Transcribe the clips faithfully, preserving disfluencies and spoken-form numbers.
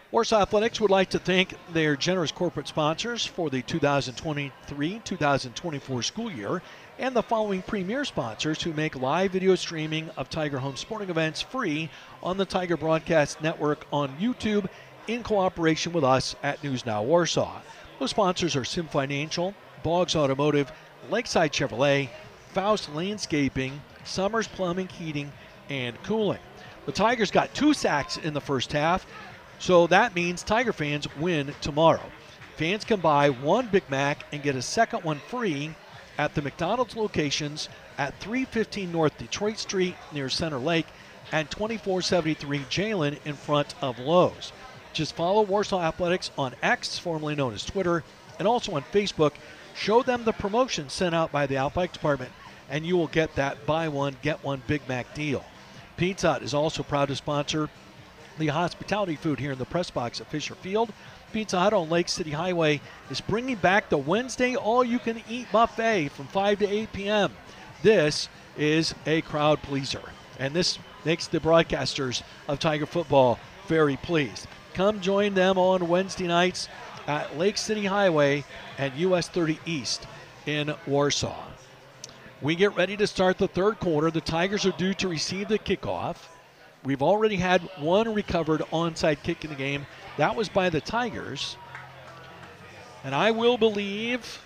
Warsaw Athletics would like to thank their generous corporate sponsors for the two thousand twenty-three two thousand twenty-four school year and the following premier sponsors who make live video streaming of Tiger home sporting events free on the Tiger Broadcast Network on YouTube in cooperation with us at News Now Warsaw. Those sponsors are Sim Financial, Boggs Automotive, Lakeside Chevrolet, Faust Landscaping, Summers Plumbing, Heating, and Cooling. The Tigers got two sacks in the first half, so that means Tiger fans win tomorrow. Fans can buy one Big Mac and get a second one free at the McDonald's locations at three fifteen North Detroit Street near Center Lake and twenty-four seventy-three Jalen in front of Lowe's. Just follow Warsaw Athletics on X, formerly known as Twitter, and also on Facebook. Show them the promotion sent out by the Outbike Department, and you will get that buy one, get one Big Mac deal. Pizza Hut is also proud to sponsor the hospitality food here in the press box at Fisher Field. Pizza Hut on Lake City Highway is bringing back the Wednesday all-you-can-eat buffet from five to eight p.m. This is a crowd pleaser, and this makes the broadcasters of Tiger football very pleased. Come join them on Wednesday nights at Lake City Highway and U S thirty East in Warsaw. We get ready to start the third quarter. The Tigers are due to receive the kickoff. We've already had one recovered onside kick in the game. That was by the Tigers. And I will believe,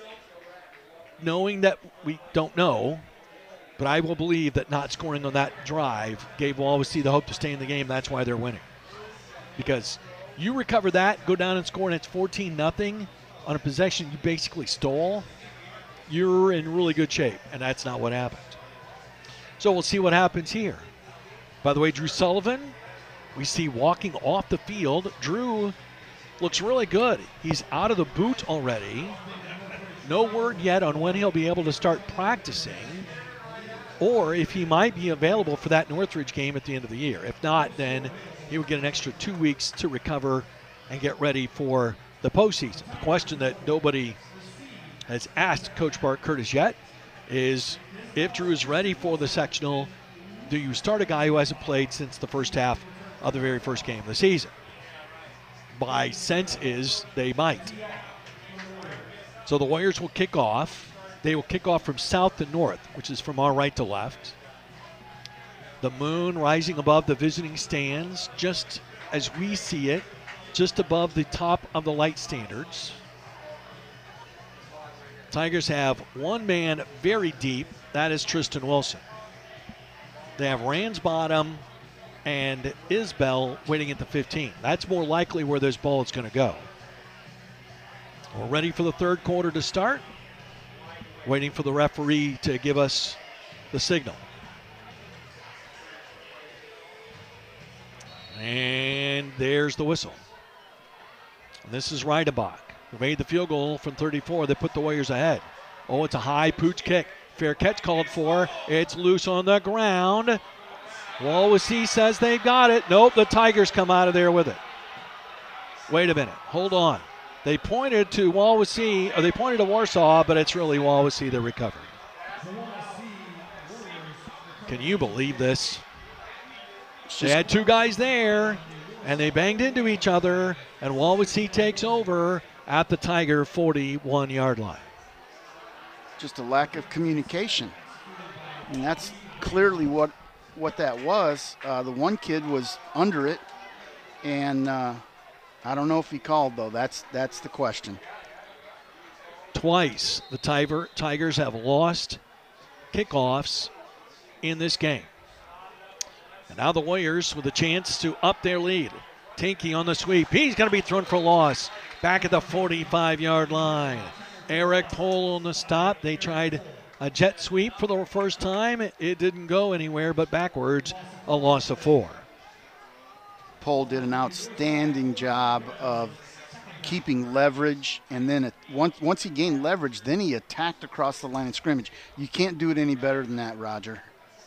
knowing that we don't know, but I will believe that not scoring on that drive gave Wawasee the hope to stay in the game. That's why they're winning. Because you recover that, go down and score, and it's fourteen nothing on a possession you basically stole, you're in really good shape, and that's not what happened. So we'll see what happens here. By the way, Drew Sullivan, we see walking off the field. Drew looks really good. He's out of the boot already. No word yet on when he'll be able to start practicing or if he might be available for that Northridge game at the end of the year. If not, then he would get an extra two weeks to recover and get ready for the postseason. The question that nobody has asked Coach Bart Curtis yet is if Drew is ready for the sectional, do you start a guy who hasn't played since the first half of the very first game of the season? My sense is they might. So the Warriors will kick off. They will kick off from south to north, which is from our right to left. The moon rising above the visiting stands, just as we see it, just above the top of the light standards. Tigers have one man very deep. That is Tristan Wilson. They have Ransbottom and Isbell waiting at the fifteen. That's more likely where this ball is going to go. We're ready for the third quarter to start. Waiting for the referee to give us the signal. And there's the whistle. And this is Reidebach, who made the field goal from thirty-four. They put the Warriors ahead. Oh, it's a high pooch kick. Fair catch called for. It's loose on the ground. Wawasee says they've got it. Nope, the Tigers come out of there with it. Wait a minute. Hold on. They pointed to Wawasee, or they pointed to Warsaw, but it's really Wawasee that recovered. Can you believe this? They had two guys there, and they banged into each other, and Wawasee takes over at the Tiger forty-one-yard line. Just a lack of communication. And that's clearly what what that was. Uh, the one kid was under it, and uh, I don't know if he called, though. That's that's the question. Twice the Tiger, Tigers have lost kickoffs in this game. And now the Warriors with a chance to up their lead. Tinky on the sweep. He's going to be thrown for loss back at the forty-five-yard line. Eric Pohl on the stop. They tried a jet sweep for the first time. It didn't go anywhere but backwards, a loss of four. Pohl did an outstanding job of keeping leverage, and then it, once, once he gained leverage, then he attacked across the line of scrimmage. You can't do it any better than that, Roger.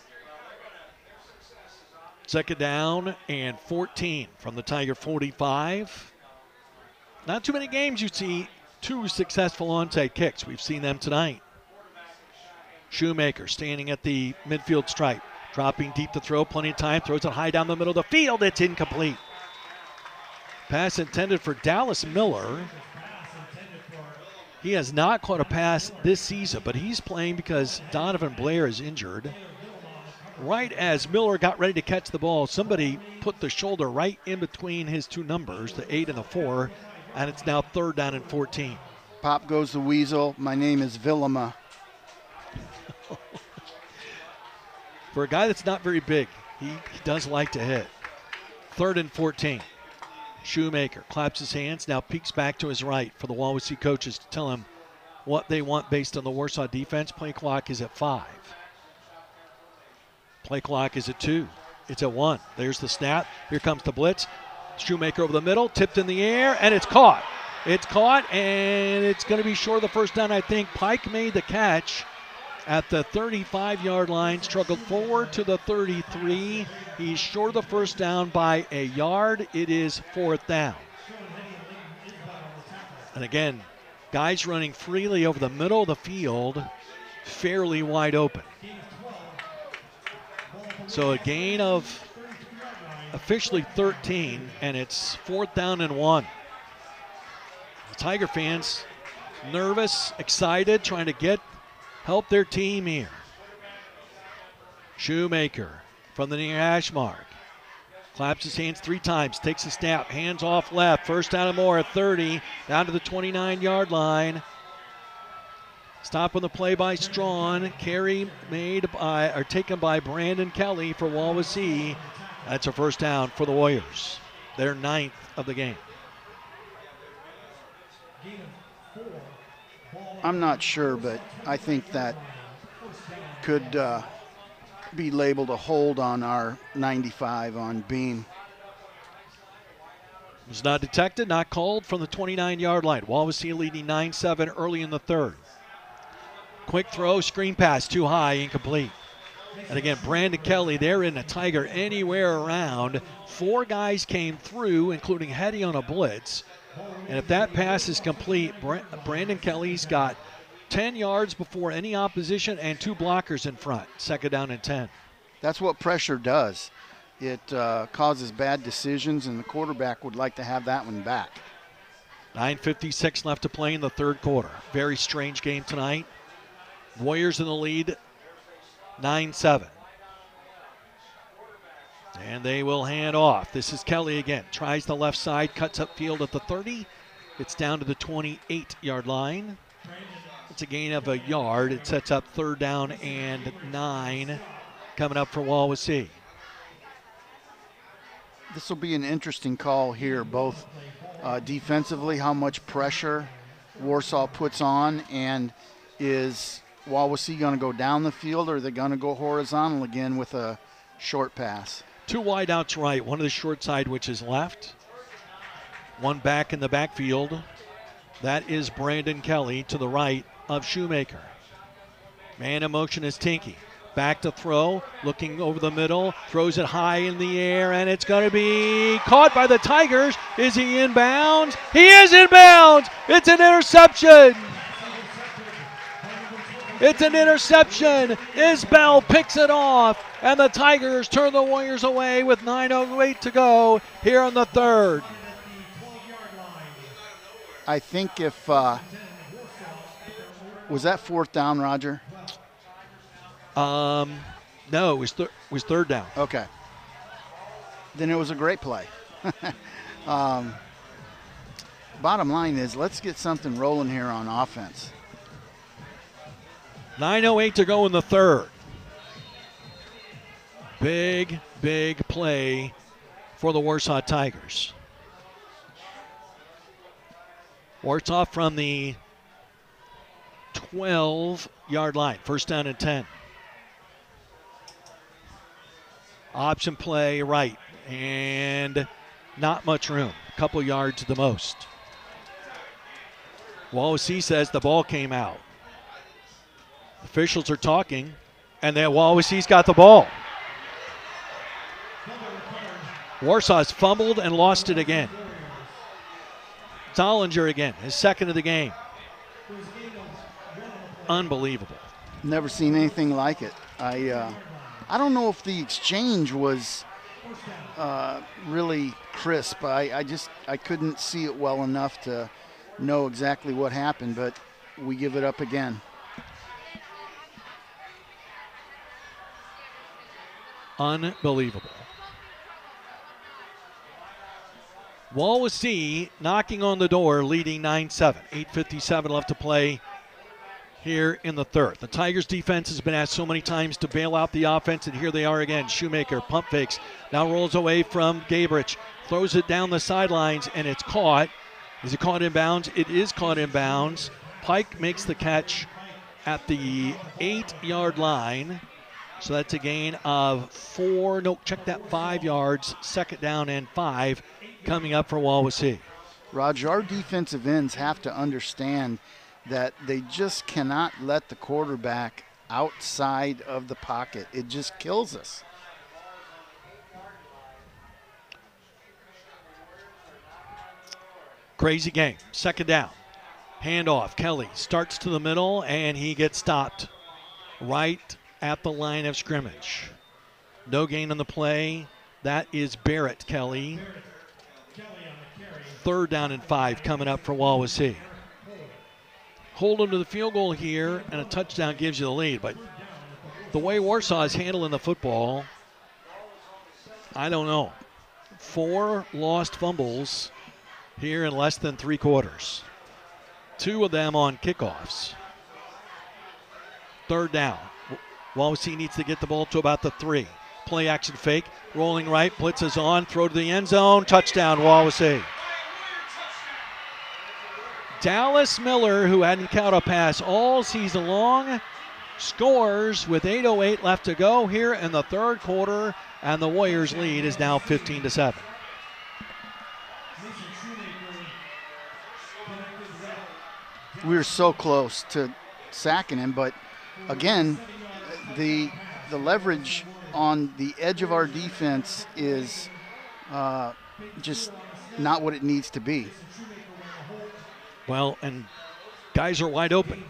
Second down and fourteen from the Tiger forty-five. Not too many games you see two successful onside kicks. We've seen them tonight. Shoemaker standing at the midfield stripe, dropping deep to throw, plenty of time, throws it high down the middle of the field. It's incomplete. Pass intended for Dallas Miller. He has not caught a pass this season, but he's playing because Donovan Blair is injured. Right as Miller got ready to catch the ball, somebody put the shoulder right in between his two numbers, the eight and the four, and it's now third down and fourteen. Pop goes the weasel. My name is Villama. For a guy that's not very big, he, he does like to hit. Third and fourteen. Shoemaker claps his hands, now peeks back to his right for the Wawasee coaches to tell him what they want based on the Warsaw defense. Play clock is at five. Play clock is at two. It's at one. There's the snap. Here comes the blitz. Shoemaker over the middle, tipped in the air, and it's caught. It's caught, and it's going to be short of the first down, I think. Pike made the catch at the thirty-five-yard line, struggled forward to the thirty-three. He's short of the first down by a yard. It is fourth down. And again, guys running freely over the middle of the field, fairly wide open. So a gain of officially thirteen, and it's fourth down and one. The Tiger fans nervous, excited, trying to get help their team here. Shoemaker from the near hash mark. Claps his hands three times, takes a snap, hands off left. First down and more at thirty, down to the twenty-nine-yard line. Stop on the play by Strawn. Carry made by, or taken by Brandon Kelly for Wawasee. That's a first down for the Warriors. Their ninth of the game. I'm not sure, but I think that could uh, be labeled a hold on our ninety-five on Beam. Was not detected, not called from the twenty-nine-yard line. Wawasee leading nine seven early in the third. Quick throw, screen pass, too high, incomplete. And again, Brandon Kelly, they're in the Tiger anywhere around. Four guys came through, including Hetty on a blitz. And if that pass is complete, Brandon Kelly's got ten yards before any opposition and two blockers in front. Second down and ten. That's what pressure does. It uh, causes bad decisions, and the quarterback would like to have that one back. nine fifty-six left to play in the third quarter. Very strange game tonight. Warriors in the lead, nine seven. And they will hand off. This is Kelly again. Tries the left side, cuts upfield at the thirty. It's down to the twenty-eight-yard line. It's a gain of a yard. It sets up third down and nine coming up for Wawasee. This will be an interesting call here, both uh, defensively, how much pressure Warsaw puts on, and is Wawasee going to go down the field, or are they going to go horizontal again with a short pass? Two wide outs right, one to the short side, which is left. One back in the backfield. That is Brandon Kelly to the right of Shoemaker. Man in motion is Tinky. Back to throw, looking over the middle, throws it high in the air, and it's going to be caught by the Tigers. Is he inbounds? He is inbounds! It's an interception! It's an interception. Isbell picks it off, and the Tigers turn the Warriors away with nine oh eight to go here in the third. I think if, uh, was that fourth down, Roger? Um, no, it was, th- was third down. Okay. Then it was a great play. um, bottom line is, let's get something rolling here on offense. nine oh eight to go in the third. Big, big play for the Warsaw Tigers. Warsaw from the twelve-yard line. First down and ten. Option play right, and not much room. A couple yards at the most. Wawasee says the ball came out. Officials are talking, and then Wawasee's got the ball. Warsaw's fumbled and lost it again. Zollinger again, his second of the game. Unbelievable. Never seen anything like it. I uh, I don't know if the exchange was uh, really crisp. I, I just I couldn't see it well enough to know exactly what happened, but we give it up again. Unbelievable. Wawasee knocking on the door, leading nine seven. eight fifty-seven left to play here in the third. The Tigers defense has been asked so many times to bail out the offense, and here they are again. Shoemaker pump fakes, now rolls away from Gabrich, throws it down the sidelines, and it's caught. Is it caught in bounds? It is caught in bounds. Pike makes the catch at the eight-yard line. So that's a gain of four. No, check that, five yards. Second down and five coming up for Wawasee. Raj, our defensive ends have to understand that they just cannot let the quarterback outside of the pocket. It just kills us. Crazy game. Second down. Handoff. Kelly starts to the middle, and he gets stopped right at the line of scrimmage. No gain on the play. That is Barrett Kelly. Third down and five coming up for Wawasee. Hold them to the field goal here, and a touchdown gives you the lead. But the way Warsaw is handling the football, I don't know. Four lost fumbles here in less than three quarters. Two of them on kickoffs. Third down. Wawasee needs to get the ball to about the three. Play action fake. Rolling right. Blitz is on. Throw to the end zone. Touchdown, Wawasee. Dallas Miller, who hadn't caught a pass all season long, scores with eight oh eight left to go here in the third quarter, and the Warriors' lead is now fifteen to seven. We were so close to sacking him, but again, the the leverage on the edge of our defense is uh, just not what it needs to be. Well, and guys are wide open.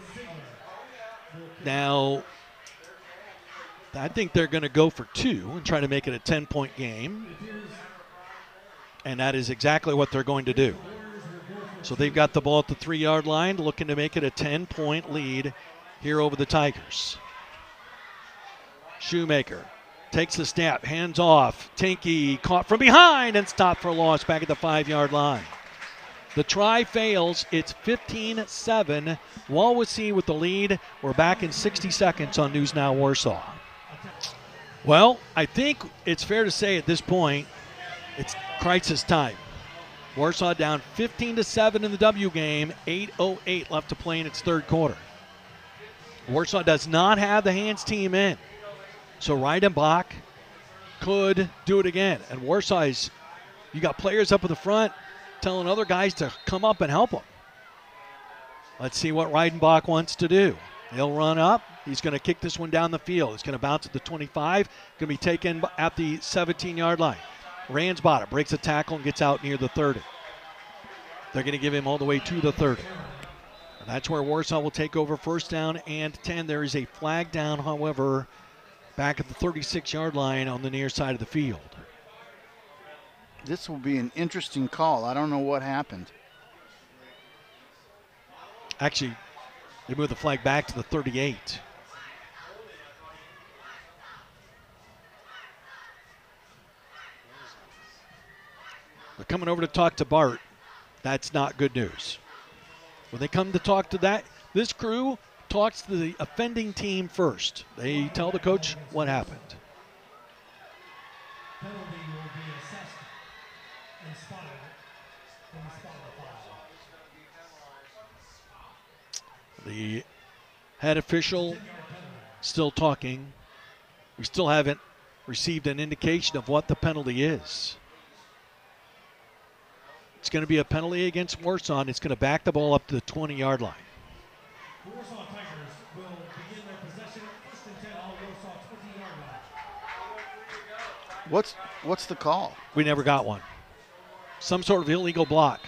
Now, I think they're going to go for two and try to make it a ten-point game. And that is exactly what they're going to do. So they've got the ball at the three-yard line, looking to make it a ten-point lead here over the Tigers. Shoemaker takes the snap, hands off. Tinky caught from behind and stopped for a loss back at the five-yard line. The try fails. It's fifteen seven. Wawasee with the lead. We're back in sixty seconds on News Now Warsaw. Well, I think it's fair to say at this point it's crisis time. Warsaw down fifteen to seven in the W game. eight oh eight left to play in its third quarter. Warsaw does not have the hands team in. So Reidenbach could do it again. And Warsaw's, you got players up in the front telling other guys to come up and help them. Let's see what Reidenbach wants to do. He'll run up. He's going to kick this one down the field. It's going to bounce at the twenty-five. Going to be taken at the seventeen-yard line. Ransbottom breaks a tackle and gets out near the thirty. They're going to give him all the way to the thirty. And that's where Warsaw will take over first down and ten. There is a flag down, however, back at the thirty-six-yard line on the near side of the field. This will be an interesting call. I don't know what happened. Actually, they moved the flag back to the thirty-eight. They're coming over to talk to Bart. That's not good news. When they come to talk to that, this crew talks to the offending team first. They tell the coach what happened. The head official still talking. We still haven't received an indication of what the penalty is. It's going to be a penalty against Warsaw, and it's going to back the ball up to the twenty-yard line. Warsaw Tigers will begin their possession first and ten on Warsaw twenty-yard line. What's what's the call? We never got one. Some sort of illegal block.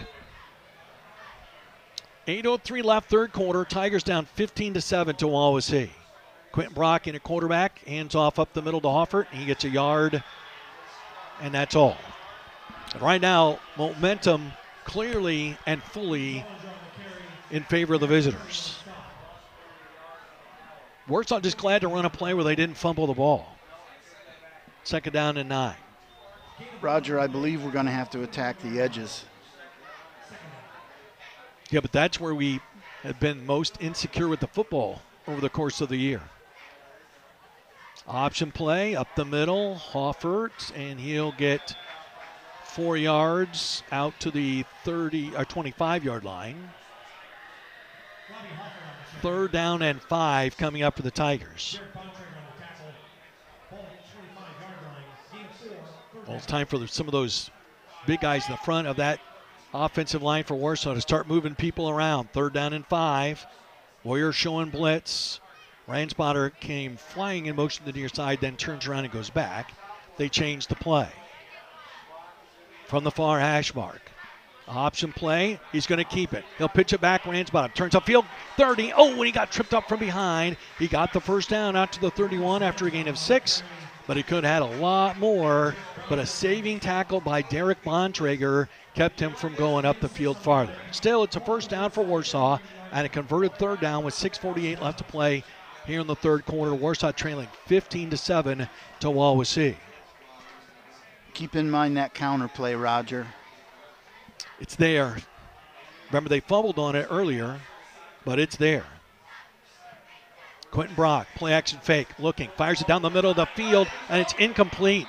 eight oh three left, third quarter. Tigers down fifteen to seven to Wawasee. Quentin Brock in a quarterback, hands off up the middle to Hoffert. He gets a yard and that's all. And right now, momentum clearly and fully in favor of the visitors. Warsaw just glad to run a play where they didn't fumble the ball. Second down and nine. Roger, I believe we're going to have to attack the edges. Yeah, but that's where we have been most insecure with the football over the course of the year. Option play up the middle, Hoffert, and he'll get four yards out to the thirty or twenty-five-yard line. Third down and five coming up for the Tigers. Well, it's time for some of those big guys in the front of that offensive line for Warsaw to start moving people around. Third down and five. Warriors showing blitz. Ranspotter came flying in motion to the near side, then turns around and goes back. They change the play. From the far hash mark. Option play. He's going to keep it. He'll pitch it back. Ransbottom turns upfield. thirty. Oh, and he got tripped up from behind. He got the first down out to the thirty-one after a gain of six, but he could have had a lot more. But a saving tackle by Derek Bontrager kept him from going up the field farther. Still, it's a first down for Warsaw and a converted third down with six forty-eight left to play here in the third quarter. Warsaw trailing fifteen to seven to Wawasee. Keep in mind that counter play, Roger. It's there. Remember, they fumbled on it earlier, but it's there. Quentin Brock, play action fake, looking, fires it down the middle of the field, and it's incomplete.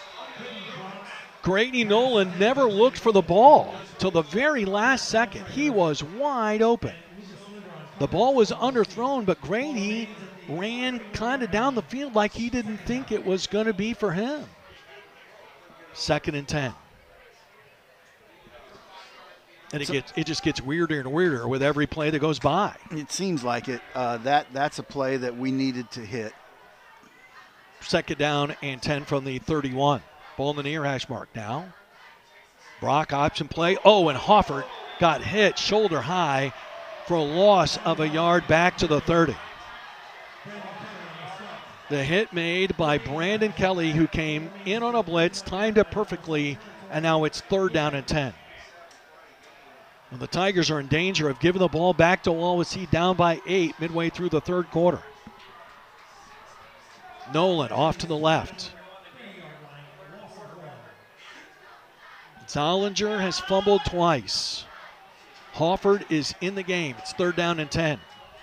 Grady Nolan never looked for the ball till the very last second. He was wide open. The ball was underthrown, but Grady ran kind of down the field like he didn't think it was going to be for him. Second and ten. And it, gets, it just gets weirder and weirder with every play that goes by. It seems like it. Uh, that That's a play that we needed to hit. Second down and ten from the thirty-one. Ball in the near hash mark now. Brock option play. Oh, and Hoffert got hit shoulder high for a loss of a yard back to the thirty. The hit made by Brandon Kelly, who came in on a blitz, timed it perfectly, and now it's third down and ten. And the Tigers are in danger of giving the ball back to Wawasee down by eight midway through the third quarter. Nolan off to the left. Zollinger has fumbled twice. Hofford is in the game. It's third down and ten.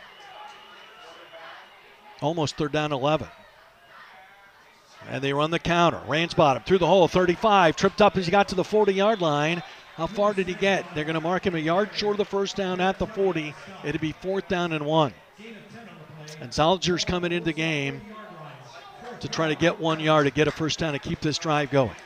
Almost third down eleven. And they run the counter. Ransbottom through the hole, thirty-five. Tripped up as he got to the forty-yard line. How far did he get? They're going to mark him a yard short of the first down at the forty. It'll be fourth down and one. And Zollinger's coming into the game to try to get one yard to get a first down to keep this drive going.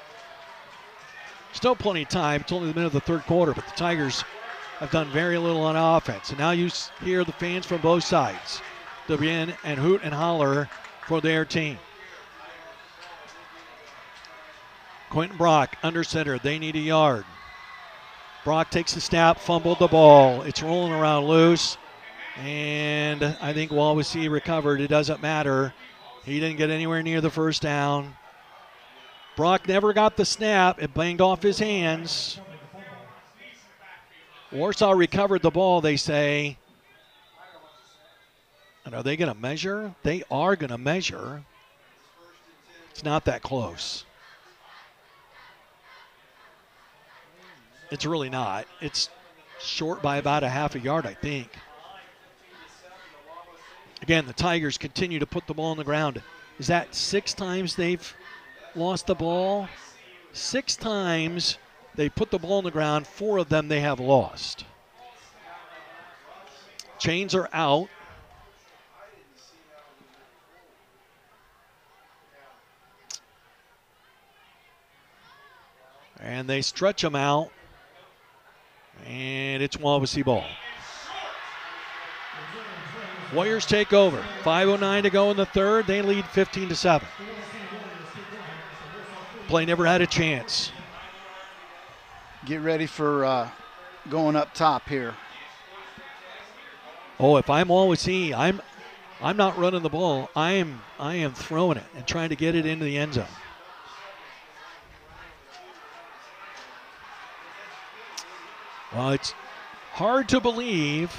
Still plenty of time. It's only the middle of the third quarter, but the Tigers have done very little on offense. And now you hear the fans from both sides to begin and hoot and holler for their team. Quentin Brock under center. They need a yard. Brock takes the snap, fumbled the ball. It's rolling around loose. And I think Wawasee recovered. It doesn't matter. He didn't get anywhere near the first down. Brock never got the snap. It banged off his hands. Warsaw recovered the ball, they say. And are they going to measure? They are going to measure. It's not that close. It's really not. It's short by about a half a yard, I think. Again, the Tigers continue to put the ball on the ground. Is that six times they've lost the ball? Six times they put the ball on the ground. Four of them they have lost. Chains are out. And they stretch them out. And it's Wawasee ball. Warriors take over. five oh nine to go in the third. They lead fifteen to seven. Play never had a chance. Get ready for uh, going up top here. Oh, if I'm Wawasee, I'm I'm not running the ball. I am I am throwing it and trying to get it into the end zone. Well, it's hard to believe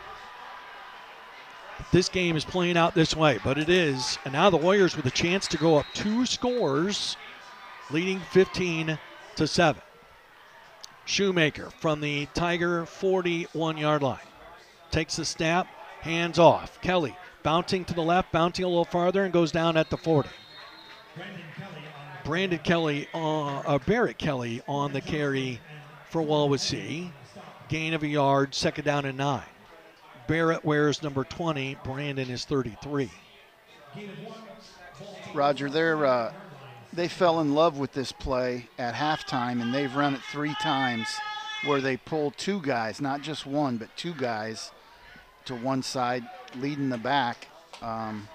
this game is playing out this way, but it is. And now the Warriors with a chance to go up two scores, leading fifteen to seven. Shoemaker from the Tiger forty-one-yard line. Takes the snap, hands off. Kelly bouncing to the left, bouncing a little farther, and goes down at the forty. Brandon Kelly, uh, uh, Barrett Kelly on the carry for Wawasee. Gain of a yard, second down and nine. Barrett wears number twenty. Brandon is thirty-three. Roger, they're, uh, they fell in love with this play at halftime, and they've run it three times where they pull two guys, not just one, but two guys to one side, leading the back. Um,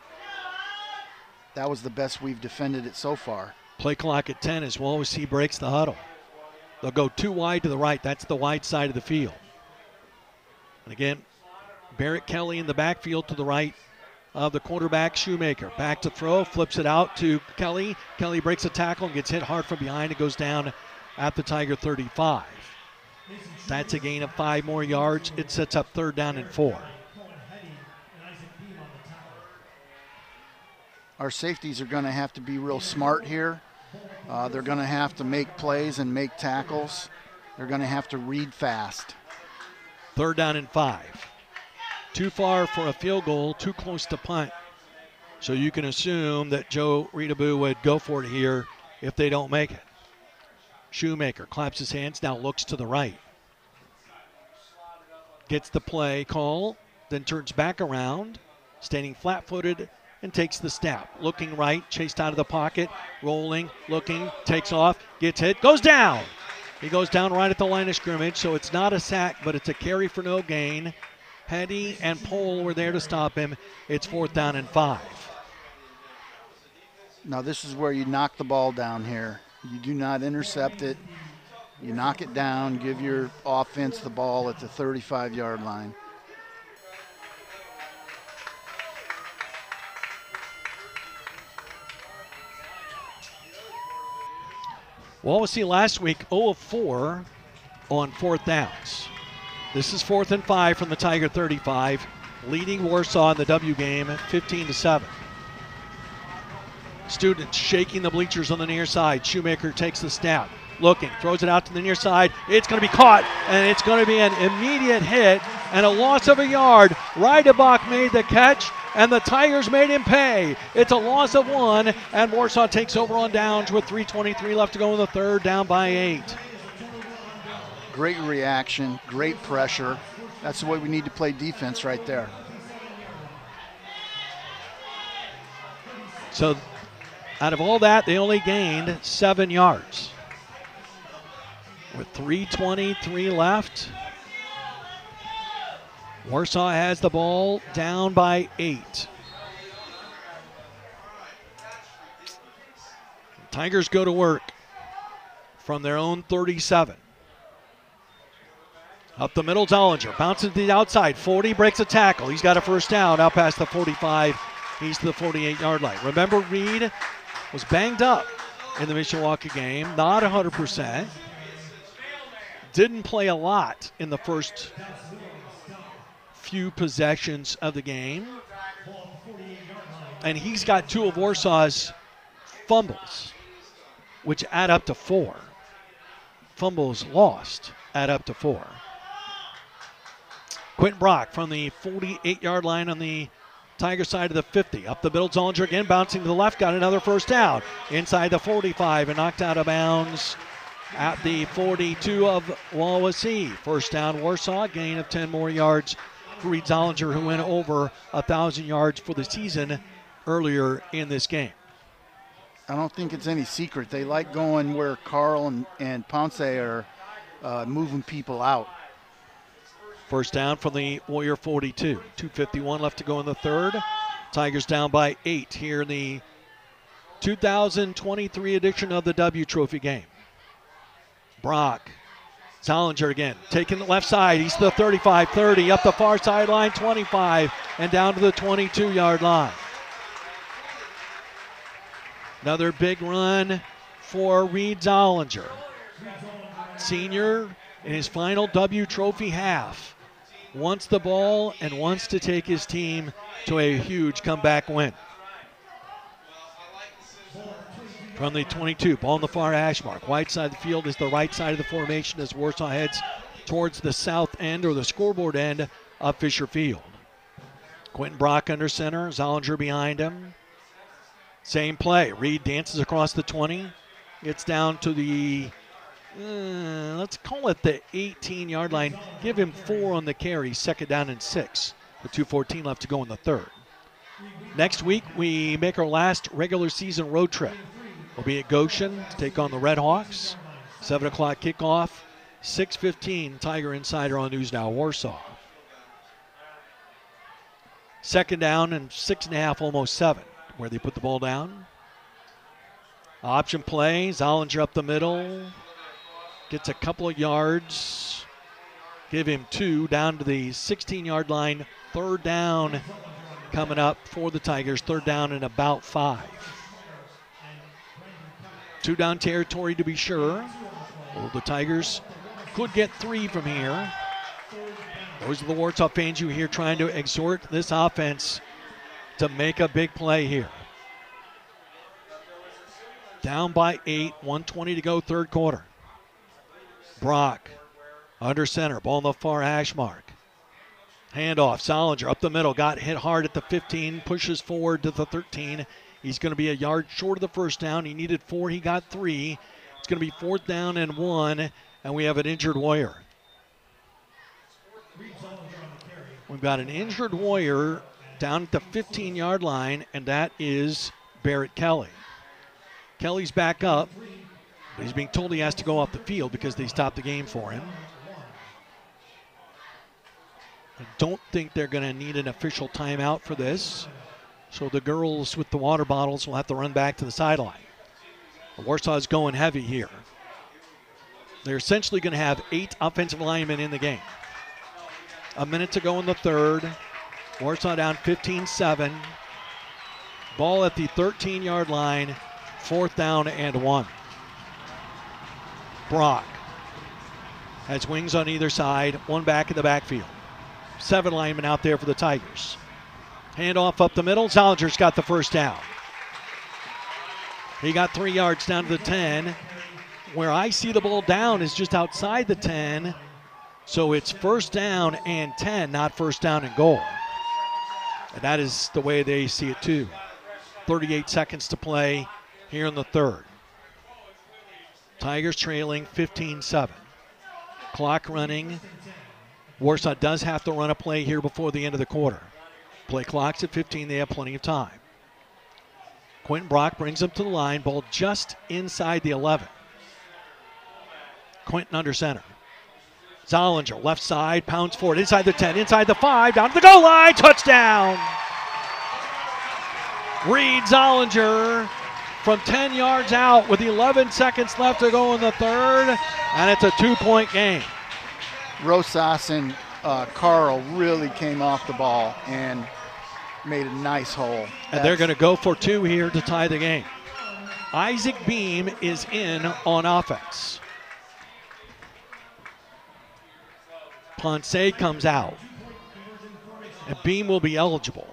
that was the best we've defended it so far. Play clock at ten as Wawasee breaks the huddle. They'll go two wide to the right. That's the wide side of the field. And again, Barrett Kelly in the backfield to the right of the quarterback, Shoemaker. Back to throw, flips it out to Kelly. Kelly breaks a tackle and gets hit hard from behind. It goes down at the Tiger thirty-five. That's a gain of five more yards. It sets up third down and four. Our safeties are going to have to be real smart here. Uh, they're going to have to make plays and make tackles. They're going to have to read fast. Third down and five. Too far for a field goal, too close to punt. So you can assume that Joe Reedaboo would go for it here if they don't make it. Shoemaker claps his hands, now looks to the right. Gets the play call, then turns back around, standing flat-footed, and takes the snap. Looking right, chased out of the pocket, rolling, looking, takes off, gets hit, goes down. He goes down right at the line of scrimmage, so it's not a sack, but it's a carry for no gain. Petty and Pohl were there to stop him. It's fourth down and five. Now this is where you knock the ball down here. You do not intercept it. You knock it down, give your offense the ball at the thirty-five-yard line. Wawasee last week oh of four on fourth downs. This is fourth and five from the Tiger thirty-five, leading Warsaw in the W game fifteen to seven. Students shaking the bleachers on the near side. Shoemaker takes the snap, looking, throws it out to the near side. It's going to be caught, and it's going to be an immediate hit and a loss of a yard. Reidebach made the catch, and the Tigers made him pay. It's a loss of one, and Warsaw takes over on downs with three twenty-three left to go in the third, down by eight. Great reaction, great pressure. That's the way we need to play defense right there. So out of all that, they only gained seven yards. With three twenty-three left, Warsaw has the ball down by eight. Tigers go to work from their own thirty-seven. Up the middle, Zollinger bounces to the outside. forty, breaks a tackle. He's got a first down out past the forty-five. He's to the forty-eight-yard line. Remember, Reed was banged up in the Mishawaka game, not one hundred percent. Didn't play a lot in the first few possessions of the game. And he's got two of Warsaw's fumbles, which add up to four. Fumbles lost add up to four. Quentin Brock from the forty-eight-yard line on the Tiger side of the fifty. Up the middle, Zollinger again, bouncing to the left, got another first down. Inside the forty-five and knocked out of bounds at the forty-two of Wawasee. First down, Warsaw, gain of ten more yards for Reed Zollinger, who went over one thousand yards for the season earlier in this game. I don't think it's any secret. They like going where Carl and, and Ponce are uh, moving people out. First down from the Warrior forty-two. two fifty-one left to go in the third. Tigers down by eight here in the two thousand twenty-three edition of the W Trophy game. Brock, Zollinger again, taking the left side. He's to the thirty-five, thirty, up the far sideline, twenty-five, and down to the twenty-two-yard line. Another big run for Reed Zollinger. Senior in his final W Trophy half. Wants the ball and wants to take his team to a huge comeback win. From the twenty-two, ball on the far hash mark. White side of the field is the right side of the formation as Warsaw heads towards the south end or the scoreboard end of Fisher Field. Quentin Brock under center, Zollinger behind him. Same play. Reed dances across the twenty, gets down to the, uh, let's call it the eighteen-yard line. Give him four on the carry, second down and six. With two fourteen left to go in the third. Next week, we make our last regular season road trip. We'll be at Goshen to take on the Red Hawks. seven o'clock kickoff, six fifteen Tiger Insider on News Now Warsaw. Second down and six and a half, almost seven, where they put the ball down. Option play, Zollinger up the middle. Gets a couple of yards. Give him two, down to the sixteen-yard line. Third down coming up for the Tigers. Third down and about five. Two down territory to be sure. Well, the Tigers could get three from here. Those are the Warsaw fans you hear trying to exhort this offense to make a big play here. Down by eight, one twenty to go, third quarter. Brock under center, ball on the far hash mark. Handoff, Zollinger up the middle, got hit hard at the fifteen, pushes forward to the thirteen. He's going to be a yard short of the first down. He needed four, he got three. It's going to be fourth down and one, and we have an injured Warrior. We've got an injured Warrior down at the fifteen-yard line, and that is Barrett Kelly. Kelly's back up, but he's being told he has to go off the field because they stopped the game for him. I don't think they're going to need an official timeout for this. So the girls with the water bottles will have to run back to the sideline. Warsaw's going heavy here. They're essentially going to have eight offensive linemen in the game. A minute to go in the third. Warsaw down fifteen seven. Ball at the thirteen-yard line. Fourth down and one. Brock has wings on either side. One back in the backfield. Seven linemen out there for the Tigers. Handoff up the middle. Zollinger's got the first down. He got three yards down to the ten. Where I see the ball down is just outside the ten. So it's first down and ten, not first down and goal. And that is the way they see it too. thirty-eight seconds to play here in the third. Tigers trailing fifteen seven. Clock running. Warsaw does have to run a play here before the end of the quarter. Play clock's at fifteen. They have plenty of time. Quentin Brock brings them to the line. Ball just inside the eleven. Quentin under center. Zollinger, left side, pounds forward, inside the ten, inside the five, down to the goal line, touchdown! Reed Zollinger from ten yards out with eleven seconds left to go in the third, and it's a two-point game. Rosas and uh, Carl really came off the ball and made a nice hole. And That's, they're going to go for two here to tie the game. Isaac Beam is in on offense. Ponce comes out, and Beam will be eligible.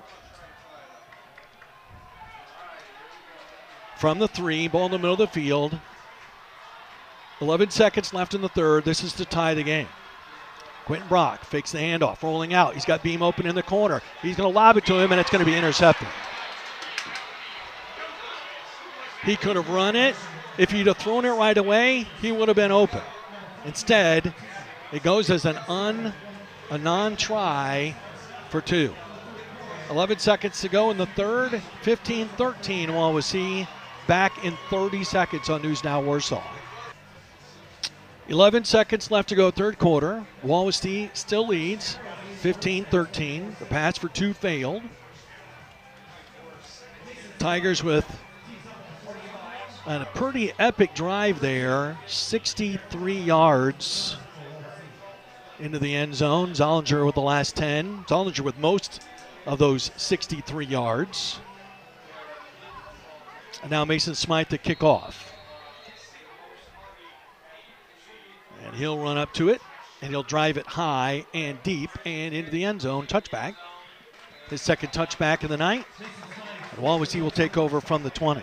From the three, ball in the middle of the field. eleven seconds left in the third. This is to tie the game. Quentin Brock fakes the handoff, rolling out. He's got Beam open in the corner. He's going to lob it to him, and it's going to be intercepted. He could have run it. If he'd have thrown it right away, he would have been open. Instead, it goes as an un, a non-try for two. eleven seconds to go in the third. fifteen thirteen Wawasee back in thirty seconds on News Now Warsaw. eleven seconds left to go, third quarter. Wawasee still leads, fifteen thirteen. The pass for two failed. Tigers with a pretty epic drive there, sixty-three yards into the end zone. Zollinger with the last ten. Zollinger with most of those sixty-three yards. And now Mason Smythe to kick off. And He'll run up to it, and he'll drive it high and deep and into the end zone. Touchback. His second touchback of the night. And Wawasee will take over from the twenty.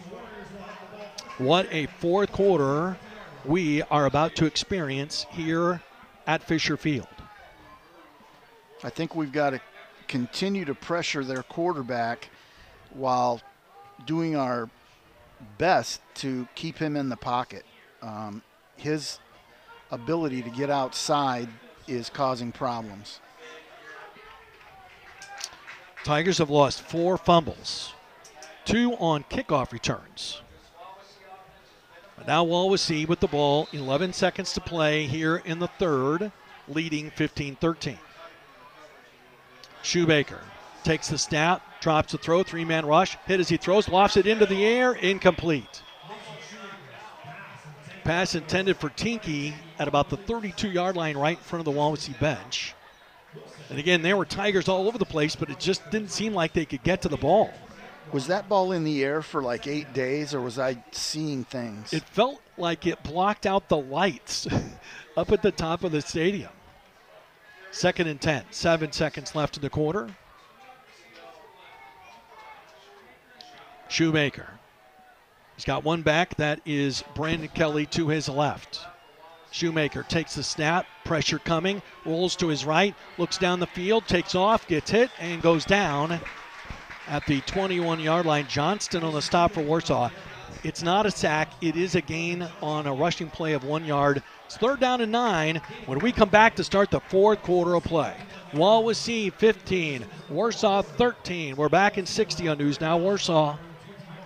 What a fourth quarter we are about to experience here at Fisher Field. I think we've got to continue to pressure their quarterback while doing our best to keep him in the pocket. Um, his ability to get outside is causing problems. Tigers have lost four fumbles, two on kickoff returns. But now Wawasee with the ball, eleven seconds to play here in the third, leading fifteen thirteen. Shoemaker takes the snap, drops the throw, three-man rush, hit as he throws, lofts it into the air, incomplete. Pass intended for Tinky at about the thirty-two-yard line right in front of the Wawasee bench. And again, there were Tigers all over the place, but it just didn't seem like they could get to the ball. Was that ball in the air for like eight days, or was I seeing things? It felt like it blocked out the lights up at the top of the stadium. Second and ten, seven seconds left in the quarter. Shoemaker. He's got one back. That is Brandon Kelly to his left. Shoemaker takes the snap, pressure coming, rolls to his right, looks down the field, takes off, gets hit, and goes down at the twenty-one-yard line. Johnston on the stop for Warsaw. It's not a sack. It is a gain on a rushing play of one yard. It's third down and nine when we come back to start the fourth quarter of play. Wawasee fifteen, Warsaw thirteen. We're back in sixty on News Now Warsaw.